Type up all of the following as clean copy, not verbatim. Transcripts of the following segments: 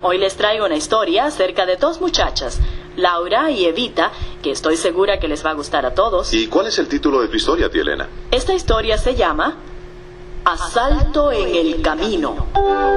Hoy les traigo una historia acerca de dos muchachas, Laura y Evita, que estoy segura que les va a gustar a todos. ¿Y cuál es el título de tu historia, tía Elena? Esta historia se llama Asalto en el Camino.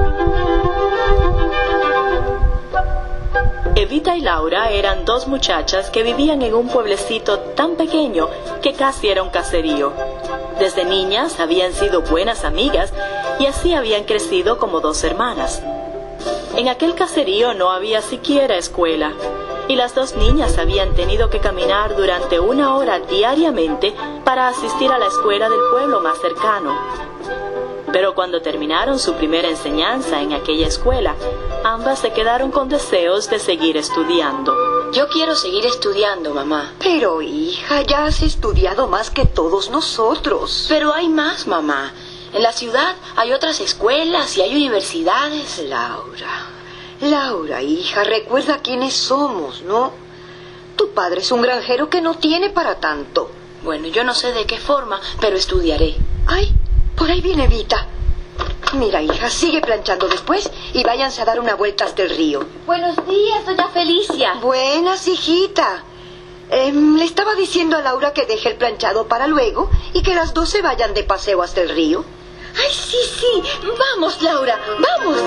Evita y Laura eran dos muchachas que vivían en un pueblecito tan pequeño que casi era un caserío. Desde niñas habían sido buenas amigas y así habían crecido como dos hermanas. En aquel caserío no había siquiera escuela y las dos niñas habían tenido que caminar durante 1 hora diariamente para asistir a la escuela del pueblo más cercano. Pero cuando terminaron su primera enseñanza en aquella escuela, ambas se quedaron con deseos de seguir estudiando. Yo quiero seguir estudiando, mamá. Pero, hija, ya has estudiado más que todos nosotros. Pero hay más, mamá. En la ciudad hay otras escuelas y hay universidades. Laura, hija, recuerda quiénes somos, ¿no? Tu padre es un granjero que no tiene para tanto. Bueno, yo no sé de qué forma, pero estudiaré. Ay, por ahí viene Evita. Mira, hija, sigue planchando después y váyanse a dar una vuelta hasta el río. Buenos días, doña Felicia. Buenas, hijita. Le estaba diciendo a Laura que deje el planchado para luego y que las dos se vayan de paseo hasta el río. Ay, sí. Vamos, Laura, vamos.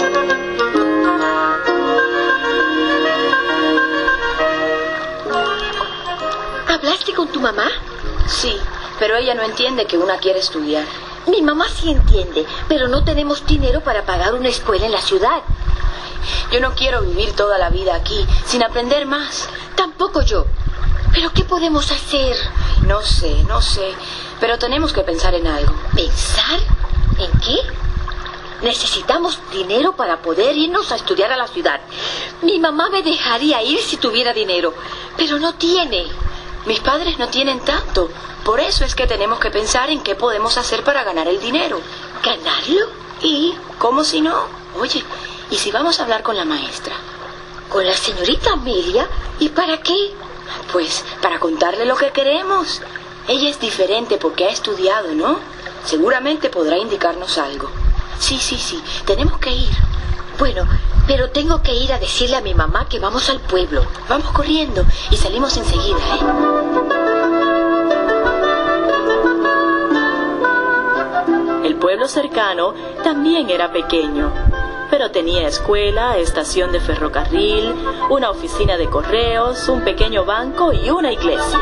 ¿Hablaste con tu mamá? Sí, pero ella no entiende que una quiere estudiar. Mi mamá sí entiende, pero no tenemos dinero para pagar una escuela en la ciudad. Yo no quiero vivir toda la vida aquí, sin aprender más. Tampoco yo. ¿Pero qué podemos hacer? No sé, pero tenemos que pensar en algo. ¿Pensar? ¿En qué? Necesitamos dinero para poder irnos a estudiar a la ciudad. Mi mamá me dejaría ir si tuviera dinero, pero no tiene. Mis padres no tienen tanto. Por eso es que tenemos que pensar en qué podemos hacer para ganar el dinero. ¿Ganarlo? ¿Y cómo si no? Oye, ¿y si vamos a hablar con la maestra? ¿Con la señorita Amelia? ¿Y para qué? Pues para contarle lo que queremos. Ella es diferente porque ha estudiado, ¿no? Seguramente podrá indicarnos algo. Sí, tenemos que ir. Bueno, pero tengo que ir a decirle a mi mamá que vamos al pueblo. Vamos corriendo y salimos enseguida, ¿eh? El pueblo cercano también era pequeño, pero tenía escuela, estación de ferrocarril, una oficina de correos, un pequeño banco y una iglesia.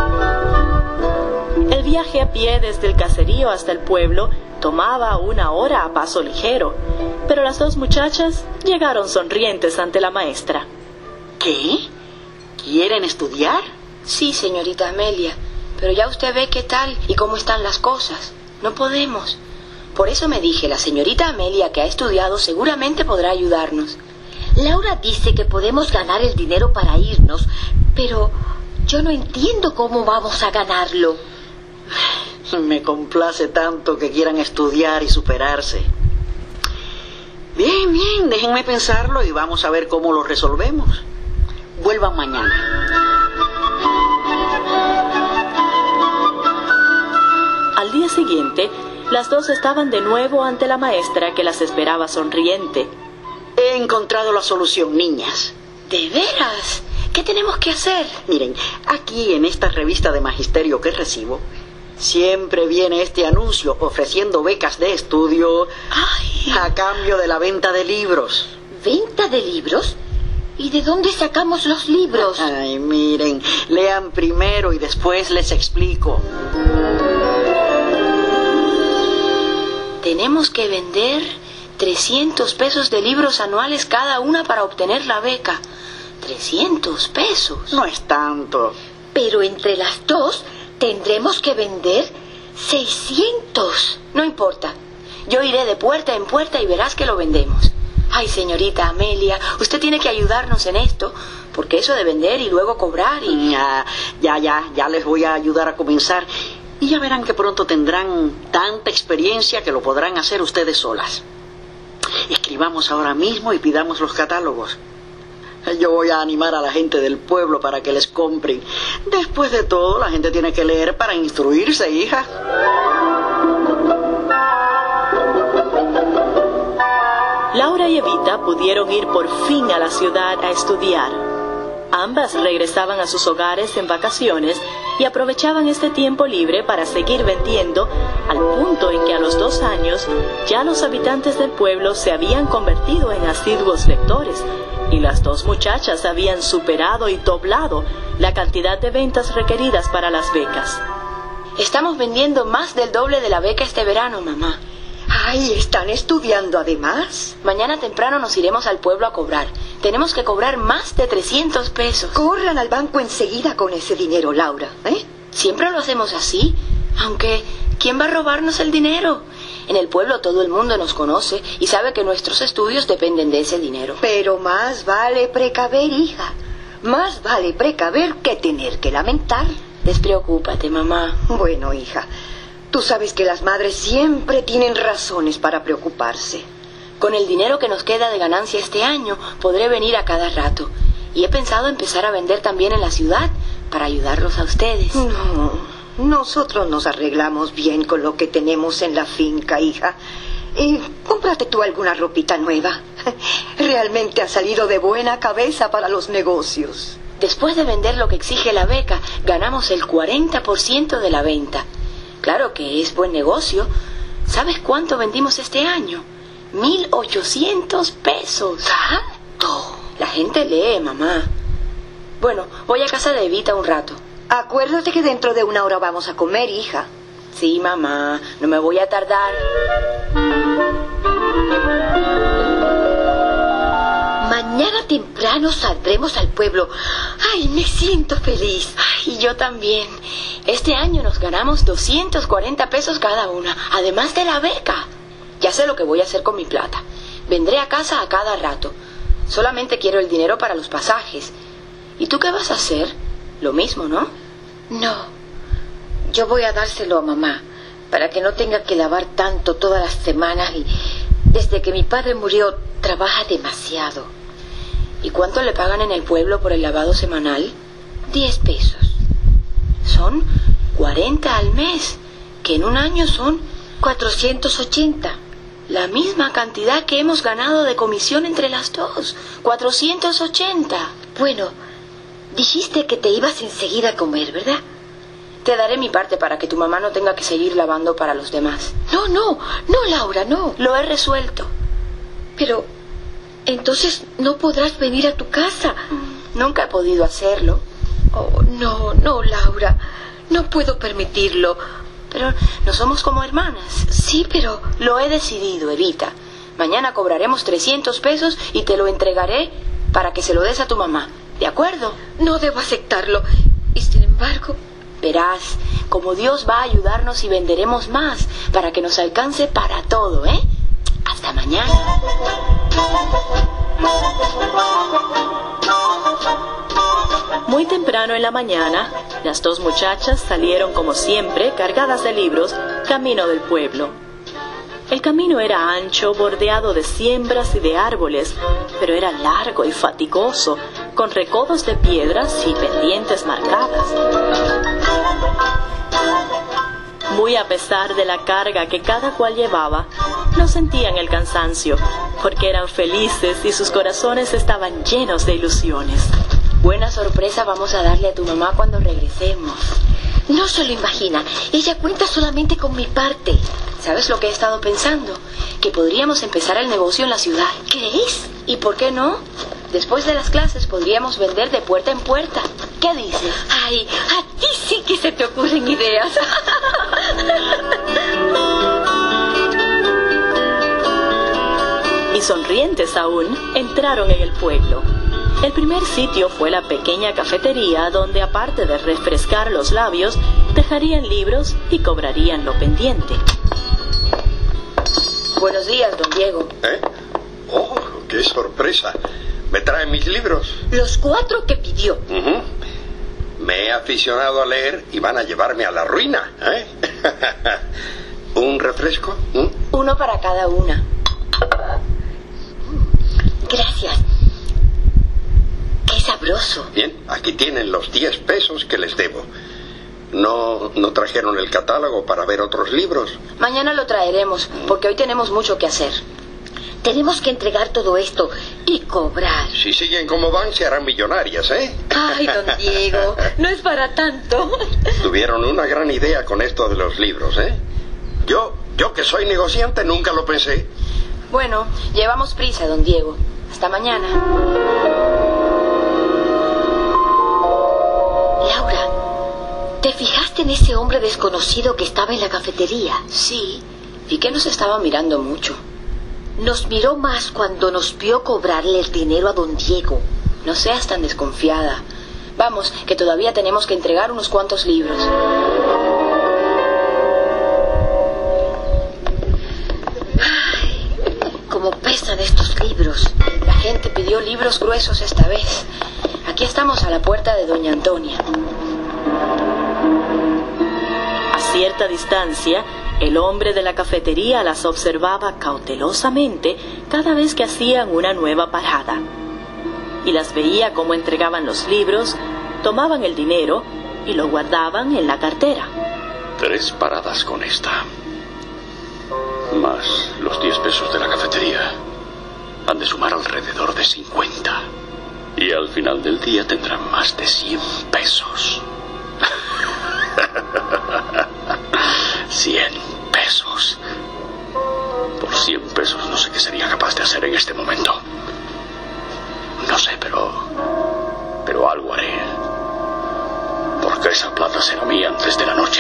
El viaje a pie desde el caserío hasta el pueblo tomaba 1 hora a paso ligero, pero las dos muchachas llegaron sonrientes ante la maestra. ¿Qué? ¿Quieren estudiar? Sí, señorita Amelia, pero ya usted ve qué tal y cómo están las cosas. No podemos. Por eso me dije, la señorita Amelia, que ha estudiado, seguramente podrá ayudarnos. Laura dice que podemos ganar el dinero para irnos, pero yo no entiendo cómo vamos a ganarlo. Me complace tanto que quieran estudiar y superarse. Bien, déjenme pensarlo y vamos a ver cómo lo resolvemos. Vuelvan mañana. Al día siguiente, las dos estaban de nuevo ante la maestra que las esperaba sonriente. He encontrado la solución, niñas. ¿De veras? ¿Qué tenemos que hacer? Miren, aquí en esta revista de magisterio que recibo, siempre viene este anuncio ofreciendo becas de estudio a cambio de la venta de libros. ¿Venta de libros? ¿Y de dónde sacamos los libros? Ay, miren, lean primero y después les explico. Tenemos que vender 300 pesos de libros anuales cada una para obtener la beca. 300 pesos. No es tanto. Pero entre las dos tendremos que vender 600. No importa. Yo iré de puerta en puerta y verás que lo vendemos. Ay, señorita Amelia, usted tiene que ayudarnos en esto, porque eso de vender y luego cobrar y... Ya les voy a ayudar a comenzar. Y ya verán que pronto tendrán tanta experiencia que lo podrán hacer ustedes solas. Escribamos ahora mismo y pidamos los catálogos. Yo voy a animar a la gente del pueblo para que les compren. Después de todo, la gente tiene que leer para instruirse, hija. Laura Laura y Evita pudieron ir por fin a la ciudad a estudiar. Ambas regresaban a sus hogares en vacaciones y aprovechaban este tiempo libre para seguir vendiendo, al punto en que a los 2 años ya los habitantes del pueblo se habían convertido en asiduos lectores y las 2 muchachas habían superado y doblado la cantidad de ventas requeridas para las becas. Estamos vendiendo más del doble de la beca este verano, mamá. Ay, ¿están estudiando además? Mañana temprano nos iremos al pueblo a cobrar. Tenemos que cobrar más de 300 pesos. Corran al banco enseguida con ese dinero, Laura, ¿eh? Siempre lo hacemos así, aunque ¿quién va a robarnos el dinero? En el pueblo todo el mundo nos conoce y sabe que nuestros estudios dependen de ese dinero. Pero más vale precaver, hija. Más vale precaver que tener que lamentar. Despreocúpate, mamá. Bueno, hija, tú sabes que las madres siempre tienen razones para preocuparse. Con el dinero que nos queda de ganancia este año, podré venir a cada rato. Y he pensado empezar a vender también en la ciudad para ayudarlos a ustedes. No, nosotros nos arreglamos bien con lo que tenemos en la finca, hija. Cómprate tú alguna ropita nueva. Realmente has salido de buena cabeza para los negocios. Después de vender lo que exige la beca, ganamos el 40% de la venta. Claro que es buen negocio. ¿Sabes cuánto vendimos este año? 1,800 pesos. ¿Tanto? La gente lee, mamá. Bueno, voy a casa de Evita un rato. Acuérdate que dentro de 1 hora vamos a comer, hija. Sí, mamá, no me voy a tardar. Mañana temprano saldremos al pueblo. Ay, me siento feliz. Ay, y yo también. Este año nos ganamos 240 pesos cada una, además de la beca. Ya sé lo que voy a hacer con mi plata. Vendré a casa a cada rato. Solamente quiero el dinero para los pasajes. ¿Y tú qué vas a hacer? Lo mismo, ¿no? No, yo voy a dárselo a mamá, para que no tenga que lavar tanto todas las semanas y desde que mi padre murió trabaja demasiado. ¿Y cuánto le pagan en el pueblo por el lavado semanal? 10 pesos. Son 40 al mes, que en un año son 480. La misma cantidad que hemos ganado de comisión entre las 2. 480. Bueno, dijiste que te ibas enseguida a comer, ¿verdad? Te daré mi parte para que tu mamá no tenga que seguir lavando para los demás. No, Laura, no. Lo he resuelto. Pero entonces no podrás venir a tu casa. Nunca he podido hacerlo. Oh, no, Laura. No puedo permitirlo. Pero no somos como hermanas. Sí, pero... Lo he decidido, Evita. Mañana cobraremos 300 pesos y te lo entregaré para que se lo des a tu mamá. ¿De acuerdo? No debo aceptarlo. Y sin embargo... Verás, como Dios va a ayudarnos y venderemos más para que nos alcance para todo, ¿eh? Hasta mañana. Muy temprano en la mañana, las 2 muchachas salieron como siempre, cargadas de libros, camino del pueblo. El camino era ancho, bordeado de siembras y de árboles, pero era largo y fatigoso, con recodos de piedras y pendientes marcadas. Muy a pesar de la carga que cada cual llevaba, no sentían el cansancio, porque eran felices y sus corazones estaban llenos de ilusiones. Buena sorpresa vamos a darle a tu mamá cuando regresemos. No se lo imagina. Ella cuenta solamente con mi parte. ¿Sabes lo que he estado pensando? Que podríamos empezar el negocio en la ciudad. ¿Crees? ¿Y por qué no? Después de las clases podríamos vender de puerta en puerta. ¿Qué dices? Ay, a ti sí que se te ocurren ideas. Y sonrientes aún, entraron en el pueblo. El primer sitio fue la pequeña cafetería donde, aparte de refrescar los labios, dejarían libros y cobrarían lo pendiente. Buenos días, don Diego. ¿Eh? ¡Oh, qué sorpresa! ¿Me traen mis libros? Los 4 que pidió. Me he aficionado a leer y van a llevarme a la ruina, ¿eh? ¿Un refresco? Uno para cada una. Gracias. Qué sabroso. Bien, aquí tienen los 10 pesos que les debo. ¿No trajeron el catálogo para ver otros libros? Mañana lo traeremos, porque hoy tenemos mucho que hacer. Tenemos que entregar todo esto y cobrar. Si siguen como van, se harán millonarias, ¿eh? Ay, don Diego, no es para tanto. Tuvieron una gran idea con esto de los libros, ¿eh? Yo que soy negociante, nunca lo pensé. Bueno, llevamos prisa, don Diego. Hasta mañana. Laura, ¿te fijaste en ese hombre desconocido que estaba en la cafetería? Sí, vi que nos estaba mirando mucho. Nos miró más cuando nos vio cobrarle el dinero a don Diego. No seas tan desconfiada. Vamos, que todavía tenemos que entregar unos cuantos libros. Cómo pesan estos libros. La gente pidió libros gruesos esta vez. Aquí estamos a la puerta de doña Antonia. A cierta distancia, el hombre de la cafetería las observaba cautelosamente cada vez que hacían una nueva parada. Y las veía cómo entregaban los libros, tomaban el dinero y lo guardaban en la cartera. 3 paradas con esta. Más los 10 pesos de la cafetería. Han de sumar alrededor de 50. Y al final del día tendrán más de 100 pesos. 100 pesos. Por 100 pesos no sé qué sería capaz de hacer en este momento. No sé, pero algo haré. Porque esa plata será mía antes de la noche.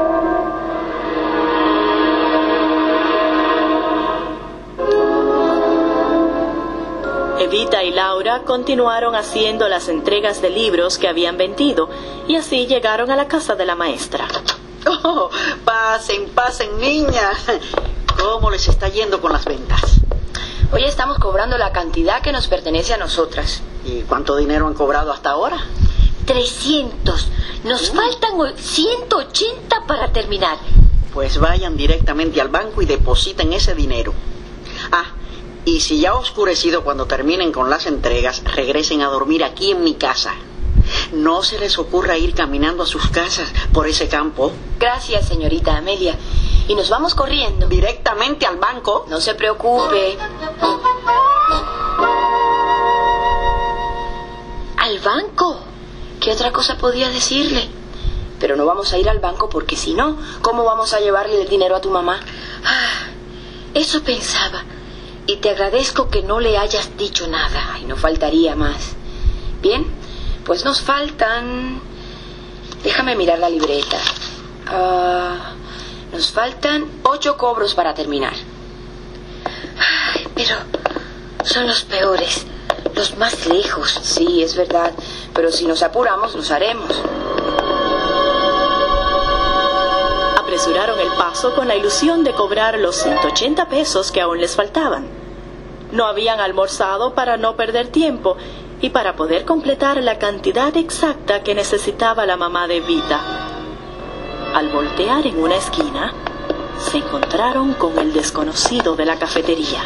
Evita y Laura continuaron haciendo las entregas de libros que habían vendido y así llegaron a la casa de la maestra. Oh, pasen, niñas. ¿Cómo les está yendo con las ventas? Hoy estamos cobrando la cantidad que nos pertenece a nosotras. ¿Y cuánto dinero han cobrado hasta ahora? 300. Nos faltan 180 para terminar. Pues vayan directamente al banco y depositen ese dinero. Y si ya ha oscurecido cuando terminen con las entregas, regresen a dormir aquí en mi casa. No se les ocurra ir caminando a sus casas por ese campo. Gracias, señorita Amelia. Y nos vamos corriendo. Directamente al banco. No se preocupe. ¿Al banco? ¿Qué otra cosa podía decirle? Pero no vamos a ir al banco porque si no, ¿cómo vamos a llevarle el dinero a tu mamá? Eso pensaba. Y te agradezco que no le hayas dicho nada. Ay, no faltaría más. Bien, pues nos faltan... Déjame mirar la libreta. Nos faltan 8 cobros para terminar. Pero son los peores, los más lejos. Sí, es verdad, pero si nos apuramos, los haremos. Apresuraron el paso con la ilusión de cobrar los 180 pesos que aún les faltaban. No habían almorzado para no perder tiempo y para poder completar la cantidad exacta que necesitaba la mamá de Evita. Al voltear en una esquina, se encontraron con el desconocido de la cafetería.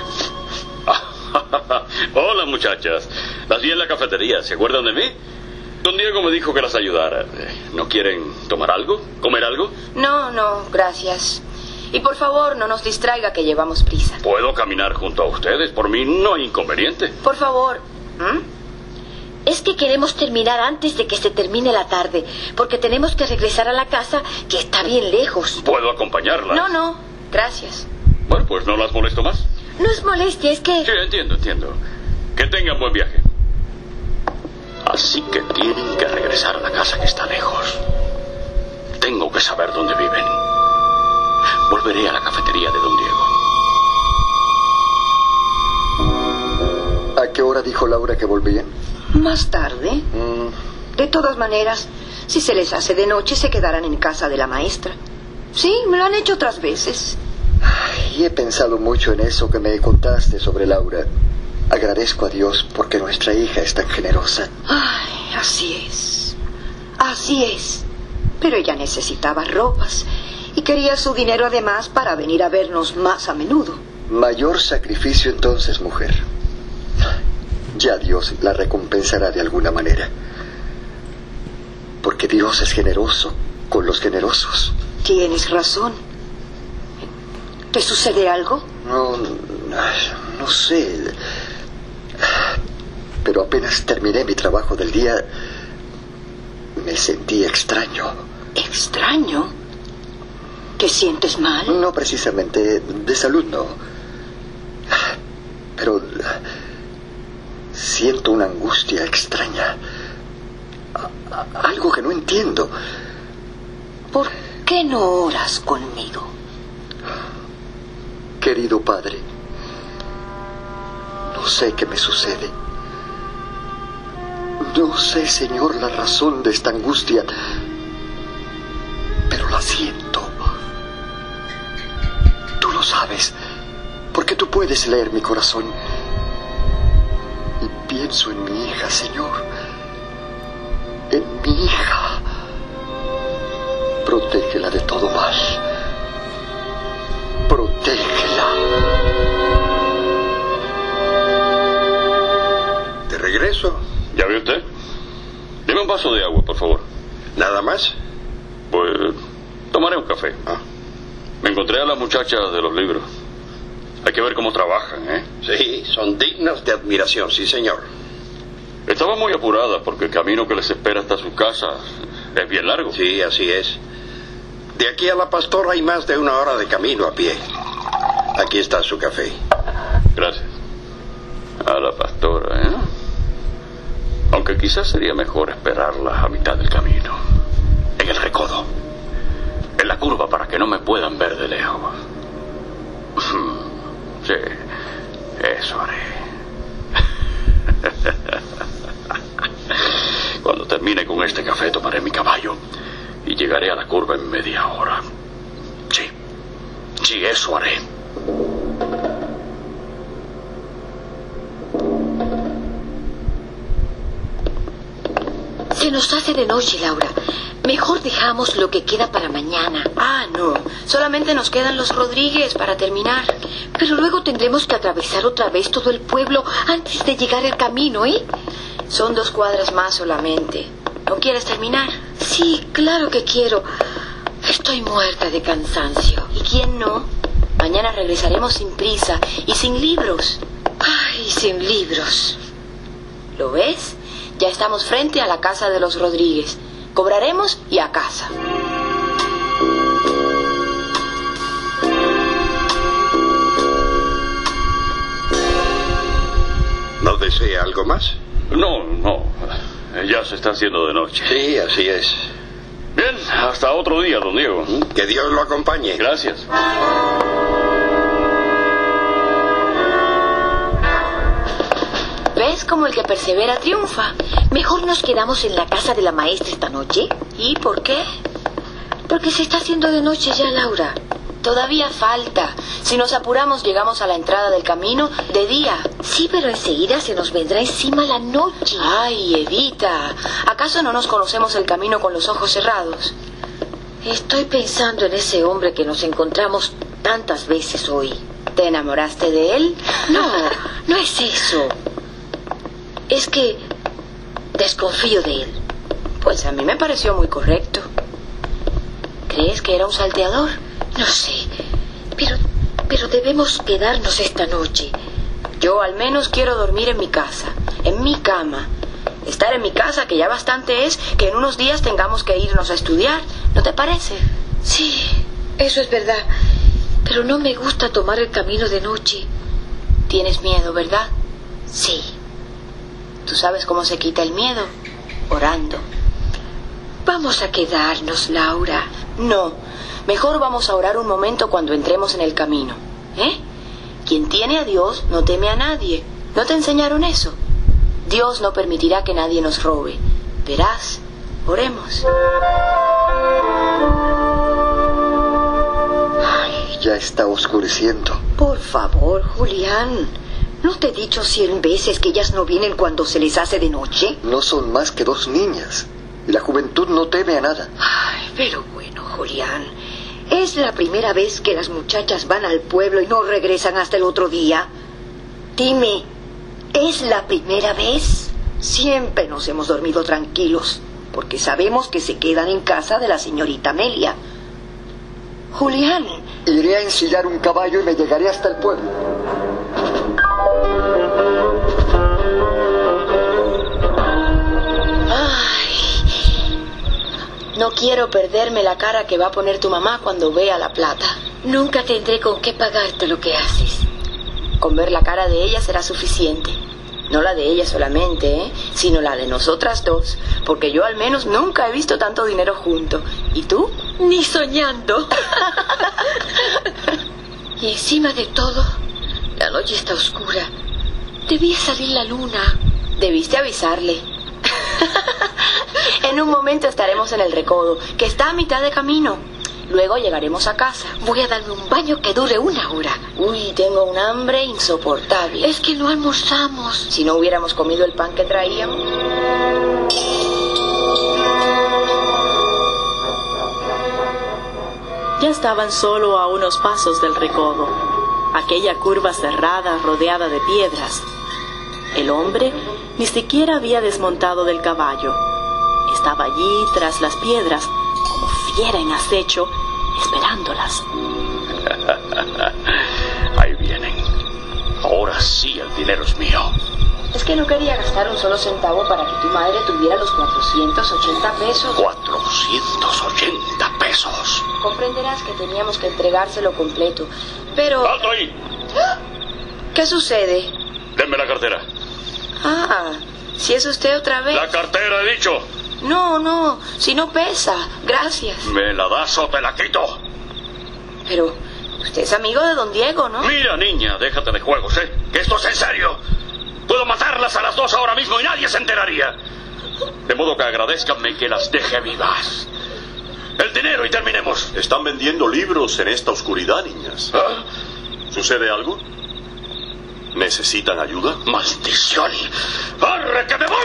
Hola, muchachas. Las vi en la cafetería. ¿Se acuerdan de mí? Don Diego me dijo que las ayudara. ¿No quieren tomar algo? ¿Comer algo? No, gracias. Y por favor, no nos distraiga que llevamos prisa. Puedo caminar junto a ustedes. Por mí no hay inconveniente. Por favor. Es que queremos terminar antes de que se termine la tarde, porque tenemos que regresar a la casa, que está bien lejos. ¿Puedo acompañarlas? No, gracias. Bueno, pues no las molesto más. No es molestia, es que... Sí, entiendo. Que tengan buen viaje. Así que tienen que regresar a la casa que está lejos. Tengo que saber dónde viven. Volveré a la cafetería de don Diego. ¿A qué hora dijo Laura que volvían? Más tarde. De todas maneras, si se les hace de noche, se quedarán en casa de la maestra. Sí, me lo han hecho otras veces. Y he pensado mucho en eso que me contaste sobre Laura. Agradezco a Dios porque nuestra hija es tan generosa. Ay, así es. Así es. Pero ella necesitaba ropas y quería su dinero además para venir a vernos más a menudo. Mayor sacrificio entonces, mujer. Ya Dios la recompensará de alguna manera. Porque Dios es generoso con los generosos. Tienes razón. ¿Te sucede algo? no sé. Pero apenas terminé mi trabajo del día, me sentí extraño. ¿Extraño? ¿Te sientes mal? No precisamente, de salud no. Pero siento una angustia extraña. Algo que no entiendo. ¿Por qué no oras conmigo? Querido Padre, no sé qué me sucede. No sé, Señor, la razón de esta angustia, pero la siento. Tú lo sabes, porque tú puedes leer mi corazón. Y pienso en mi hija, Señor. En mi hija. Protégela de todo mal. Protégela. De regreso. ¿Ya ve usted? Deme un vaso de agua, por favor. ¿Nada más? Pues tomaré un café. Ah. Me encontré a las muchachas de los libros. Hay que ver cómo trabajan, ¿eh? Sí, son dignas de admiración, sí, señor. Estaban muy apuradas porque el camino que les espera hasta su casa es bien largo. Sí, así es. De aquí a la Pastora hay más de 1 hora de camino a pie. Aquí está su café. Gracias. A la Pastora, ¿eh? Aunque quizás sería mejor esperarlas a mitad del camino. En el recodo. En la curva para que no me puedan ver de lejos. Sí, eso haré. Cuando termine con este café tomaré mi caballo y llegaré a la curva en media hora. Sí, eso haré. Se nos hace de noche, Laura. Mejor dejamos lo que queda para mañana. Ah, no. Solamente nos quedan los Rodríguez para terminar. Pero luego tendremos que atravesar otra vez todo el pueblo antes de llegar al camino, ¿eh? Son 2 cuadras más solamente. ¿No quieres terminar? Sí, claro que quiero. Estoy muerta de cansancio. ¿Y quién no? Mañana regresaremos sin prisa y sin libros. Ay, sin libros. ¿Lo ves? Ya estamos frente a la casa de los Rodríguez. Cobraremos y a casa. ¿No desea algo más? No. Ya se está haciendo de noche. Sí, así es. Bien, hasta otro día, don Diego. Que Dios lo acompañe. Gracias. ¿Ves cómo el que persevera triunfa? Mejor nos quedamos en la casa de la maestra esta noche. ¿Y por qué? Porque se está haciendo de noche ya, Laura. Todavía falta. Si nos apuramos, llegamos a la entrada del camino de día. Sí, pero enseguida se nos vendrá encima la noche. Ay, Evita, ¿acaso no nos conocemos el camino con los ojos cerrados? Estoy pensando en ese hombre que nos encontramos tantas veces hoy. ¿Te enamoraste de él? No es eso. Es que desconfío de él. Pues a mí me pareció muy correcto. ¿Crees que era un salteador? No sé, pero debemos quedarnos esta noche. Yo al menos quiero dormir en mi casa, en mi cama. Estar en mi casa, que ya bastante es que en unos días tengamos que irnos a estudiar. ¿No te parece? Sí, eso es verdad. Pero no me gusta tomar el camino de noche. Tienes miedo, ¿verdad? Sí. ¿Tú sabes cómo se quita el miedo? Orando. Vamos a quedarnos, Laura. No, mejor vamos a orar un momento cuando entremos en el camino. ¿Eh? Quien tiene a Dios no teme a nadie. ¿No te enseñaron eso? Dios no permitirá que nadie nos robe. Verás, oremos. Ay, ya está oscureciendo. Por favor, Julián. ¿No te he dicho 100 veces que ellas no vienen cuando se les hace de noche? No son más que 2 niñas. Y la juventud no teme a nada. Ay, pero bueno, Julián. Es la primera vez que las muchachas van al pueblo y no regresan hasta el otro día. Dime, ¿es la primera vez? Siempre nos hemos dormido tranquilos, porque sabemos que se quedan en casa de la señorita Amelia. Julián. Iré a ensillar un caballo y me llegaré hasta el pueblo. No quiero perderme la cara que va a poner tu mamá cuando vea la plata. Nunca tendré con qué pagarte lo que haces. Con ver la cara de ella será suficiente. No la de ella solamente, sino la de nosotras dos. Porque yo al menos nunca he visto tanto dinero junto. ¿Y tú? Ni soñando. Y encima de todo, la noche está oscura. Debía salir la luna. Debiste avisarle. En un momento estaremos en el recodo, que está a mitad de camino. Luego llegaremos a casa. Voy a darme un baño que dure 1 hora. Uy, tengo un hambre insoportable. Es que no almorzamos. Si no hubiéramos comido el pan que traíamos. Ya estaban solo a unos pasos del recodo, aquella curva cerrada rodeada de piedras. El hombre ni siquiera había desmontado del caballo. Estaba allí tras las piedras, como fiera en acecho, esperándolas. Ahí vienen. Ahora sí el dinero es mío. Es que no quería gastar un solo centavo para que tu madre tuviera los 480 pesos. 480 pesos. Comprenderás que teníamos que entregárselo completo, pero... ¡Alto ahí! ¿Qué sucede? Denme la cartera. Ah, si es usted otra vez. La cartera, he dicho. No, si no pesa. Gracias. ¿Me la das o te la quito? Pero usted es amigo de don Diego, ¿no? Mira, niña, déjate de juegos, que esto es en serio. Puedo matarlas a las 2 ahora mismo y nadie se enteraría. De modo que agradézcanme que las deje vivas. El dinero y terminemos. Están vendiendo libros en esta oscuridad, niñas. ¿Ah? ¿Sucede algo? ¿Necesitan ayuda? ¡Maldición! ¡Arre, que me voy!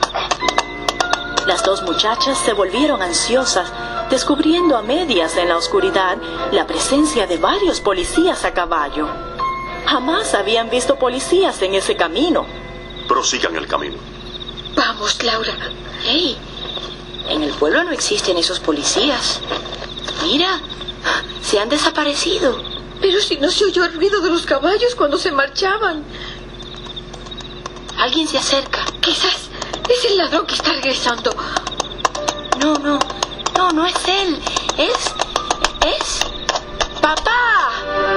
Las dos muchachas se volvieron ansiosas, descubriendo a medias en la oscuridad la presencia de varios policías a caballo. Jamás habían visto policías en ese camino. Prosigan el camino. Vamos, Laura. Hey, en el pueblo no existen esos policías. Mira, se han desaparecido. Pero si no se oyó el ruido de los caballos cuando se marchaban. Alguien se acerca. Quizás es el ladrón que está regresando. No es él. Es papá.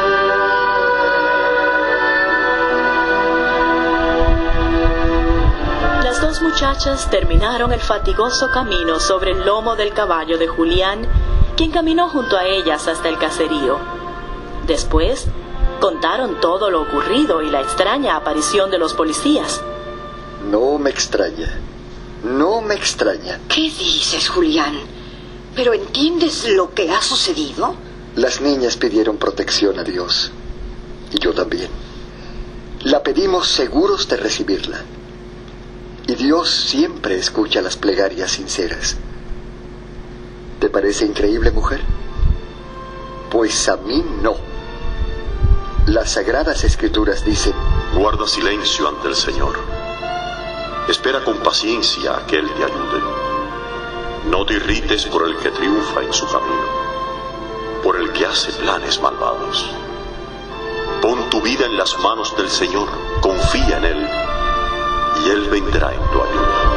Las dos muchachas terminaron el fatigoso camino sobre el lomo del caballo de Julián, quien caminó junto a ellas hasta el caserío. Después, contaron todo lo ocurrido y la extraña aparición de los policías. No me extraña. No me extraña. ¿Qué dices, Julián? ¿Pero entiendes lo que ha sucedido? Las niñas pidieron protección a Dios. Y yo también. La pedimos seguros de recibirla. Y Dios siempre escucha las plegarias sinceras. ¿Te parece increíble, mujer? Pues a mí no. Las Sagradas Escrituras dicen: Guarda silencio ante el Señor. Espera con paciencia a que Él te ayude. No te irrites por el que triunfa en su camino, por el que hace planes malvados. Pon tu vida en las manos del Señor, confía en Él, y Él vendrá en tu ayuda.